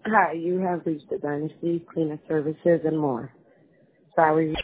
Hi, you have reached the Dynasty Cleaner Services and more. Sorry